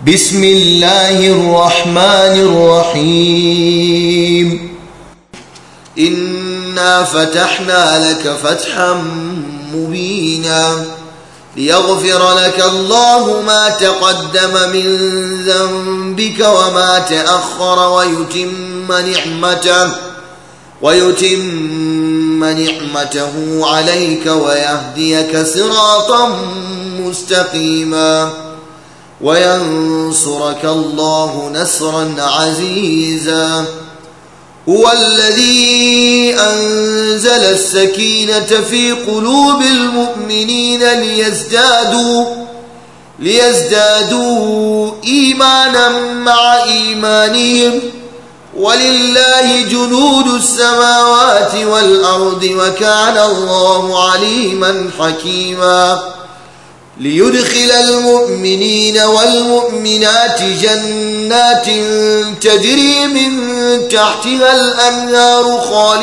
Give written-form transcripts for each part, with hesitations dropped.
بسم الله الرحمن الرحيم إنا فتحنا لك فتحا مبينا ليغفر لك الله ما تقدم من ذنبك وما تأخر ويتم نعمته عليك ويهديك صراطا مستقيما وينصرك الله نصرا عزيزا هو الذي أنزل السكينة في قلوب المؤمنين ليزدادوا إيمانا مع إيمانهم ولله جنود السماوات والأرض وكان الله عليما حكيما ليدخل المؤمنين والمؤمنات جنات تجري من تحتها الأنهار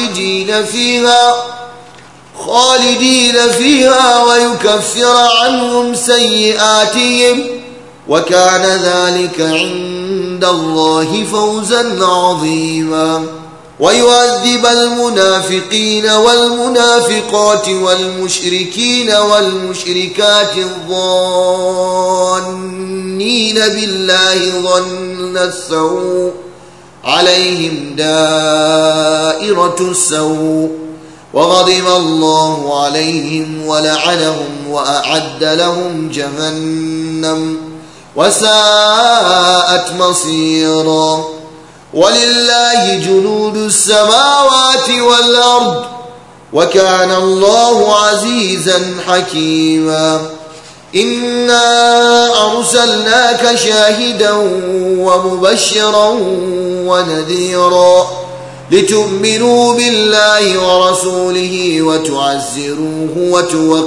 خالدين فيها ويكفر عنهم سيئاتهم وكان ذلك عند الله فوزا عظيما ويعذب المنافقين والمنافقات والمشركين والمشركات الظانين بالله ظن السوء عليهم دائرة السوء وغضب الله عليهم ولعنهم وأعد لهم جهنم وساءت مصيرا ولله جنود السماوات والأرض وكان الله عزيزا حكيما إنا أرسلناك شاهدا ومبشرا ونذيرا لتؤمنوا بالله ورسوله وتعزروه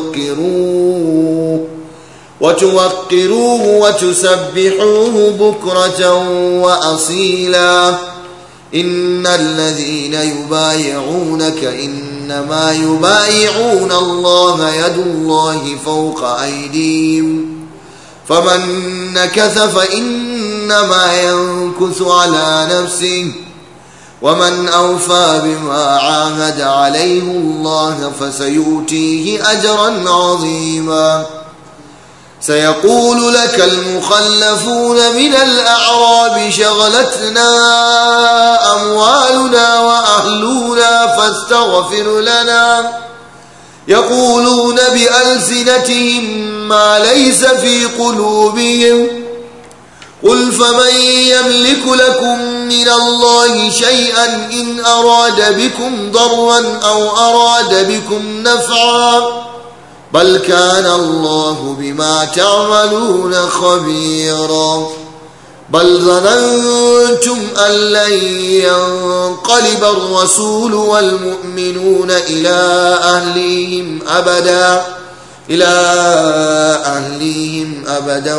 وتوقروه وتسبحوه بكرة وأصيلا إن الذين يبايعونك إنما يبايعون الله يد الله فوق أيديهم فمن نكث فإنما ينكث على نفسه ومن أوفى بما عاهد عليه الله فسيؤتيه أجرا عظيما سيقول لك المخلفون من الأعراب شغلتنا أموالنا وأهلنا فاستغفر لنا يقولون بألسنتهم ما ليس في قلوبهم قل فمن يملك لكم من الله شيئا إن أراد بكم ضرا أو أراد بكم نفعا بل كان الله بما تعملون خبيرا بل ظننتم أن لن ينقلب الرسول والمؤمنون إلى أهليهم أبدا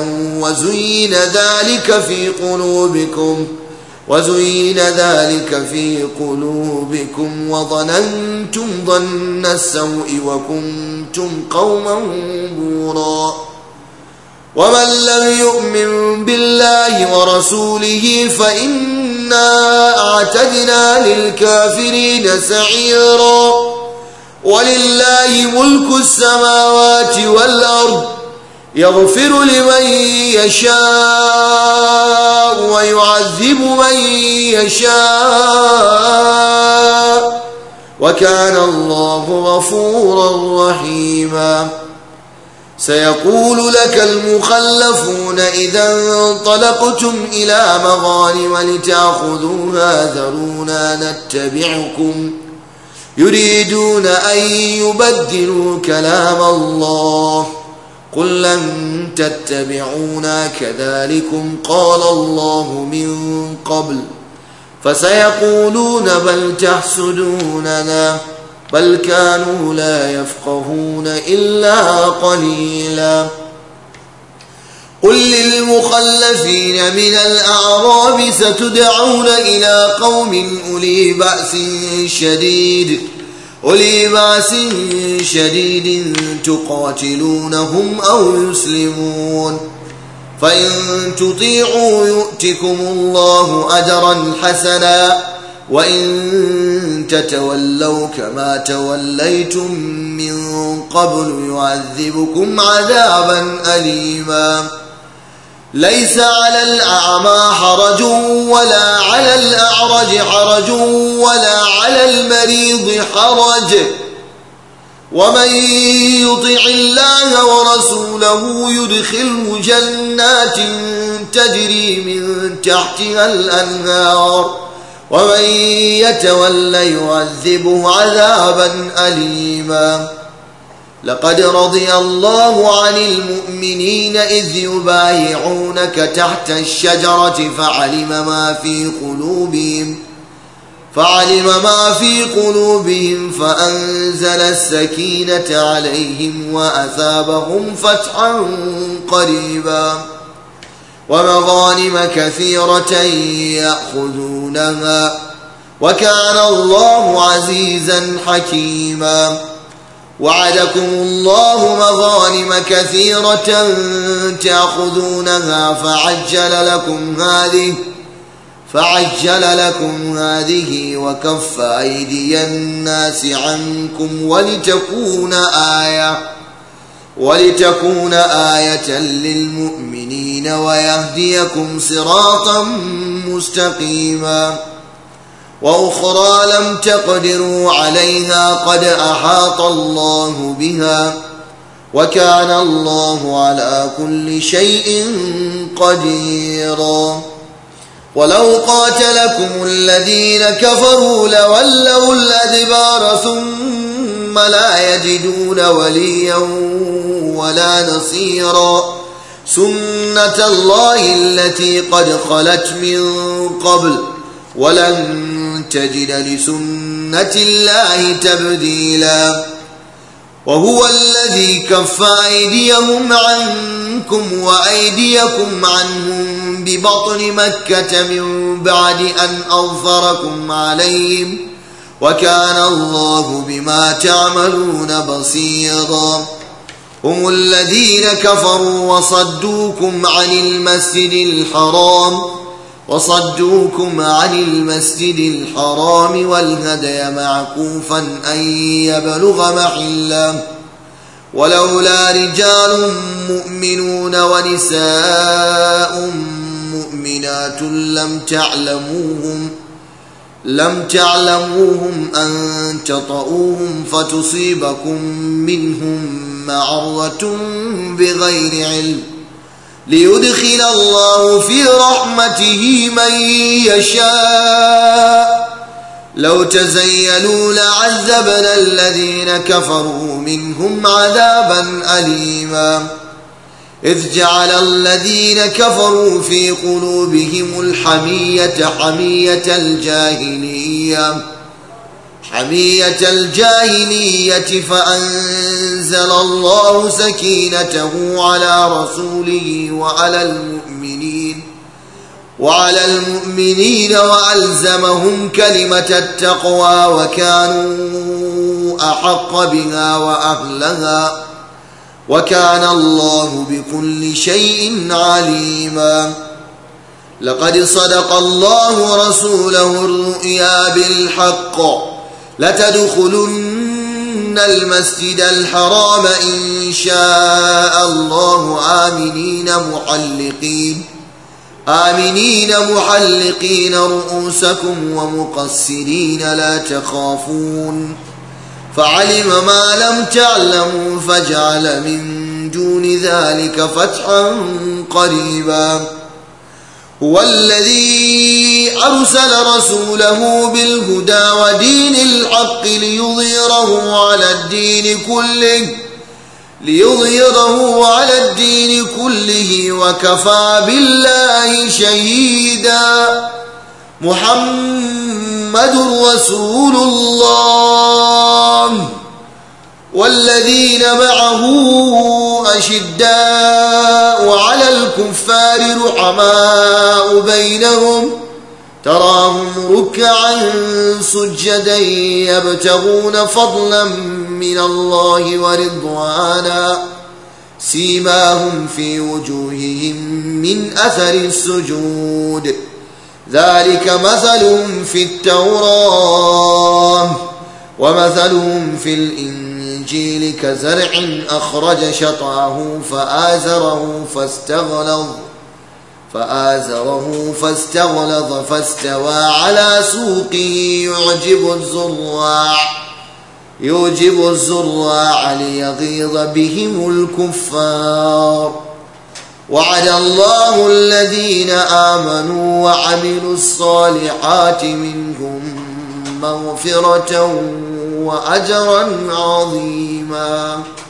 وزين ذلك في قلوبكم وظننتم ظن السوء وكنتم قوما بورا ومن لم يؤمن بالله ورسوله فإنا أعتدنا للكافرين سعيرا ولله ملك السماوات والأرض يغفر لمن يشاء ويعذب من يشاء وكان الله غفورا رحيما سيقول لك المخلفون إذا انطلقتم إلى مغانم لتأخذوها ذرونا نتبعكم يريدون أن يبدلوا كلام الله قل لن تتبعونا كذلكم قال الله من قبل فسيقولون بل تحسدوننا بل كانوا لا يفقهون إلا قليلا قل للمخلفين من الأعراب ستدعون إلى قوم أولي بأس شديد تقاتلونهم أو يسلمون فإن تطيعوا يؤتكم الله أجرا حسنا وإن تتولوا كما توليتم من قبل يعذبكم عذابا أليما ليس على الأعمى حرج ولا على الأعرج حرج ولا على المريض حرج ومن يطع الله ورسوله يدخله جنات تجري من تحتها الأنهار ومن يتولى يعذبه عذابا أليما لقد رضي الله عن المؤمنين إذ يبايعونك تحت الشجرة فعلم ما في قلوبهم فأنزل السكينة عليهم وأثابهم فتحا قريبا ومغانم كثيرة يأخذونها وكان الله عزيزا حكيما وعدكم الله مغانم كثيرة تأخذونها فعجل لكم هذه وكف أيدي الناس عنكم ولتكون آية للمؤمنين ويهديكم صراطا مستقيما وأخرى لم تقدروا عليها قد أحاط الله بها وكان الله على كل شيء قديرا ولو قاتلكم الذين كفروا لولوا الأدبار ثم لا يجدون وليا ولا نصيرا سنة الله التي قد خلت من قبل ولن تجد لسنة الله تبديلا وهو الذي كف أيديهم عنكم وأيديكم عنهم ببطن مكة من بعد أن أظفركم عليهم وكان الله بما تعملون بصيرا هم الذين كفروا وصدوكم عن المسجد الحرام والهدي معكوفا أن يبلغ محله ولولا رجال مؤمنون ونساء مؤمنات لم تعلموهم أن تطؤوهم فتصيبكم منهم معرة بغير علم ليدخل الله في رحمته من يشاء لو تزيلوا لعذبنا الذين كفروا منهم عذابا أليما إذ جعل الذين كفروا في قلوبهم الحمية حمية الجاهلية فأنزل الله سكينته على رسوله وعلى المؤمنين وألزمهم كلمة التقوى وكانوا أحق بها وأهلها وكان الله بكل شيء عليما لقد صدق الله رسوله الرؤيا بالحق لتدخلن المسجد الحرام إن شاء الله آمنين محلقين رؤوسكم ومقصرين لا تخافون فعلم ما لم تعلموا فجعل من دون ذلك فتحا قريبا هو الذي أرسل رسوله بالهدى ودين الحق ليظهره على الدين كله وكفى بالله شهيدا محمد رسول الله والذين معه أشداء على الكفار رحماء بينهم تراهم ركعا سجدا يبتغون فضلا من الله ورضوانا سيماهم في وجوههم من أثر السجود ذلك مثلهم في التوراة ومثلهم في الإنجيل كزرع أخرج شطأه فآزره فاستغلظ فاستوى على سوقه يعجب الزراع ليغيظ بهم الكفار وعد الله الذين آمنوا وعملوا الصالحات منهم مغفرة وأجرا عظيما.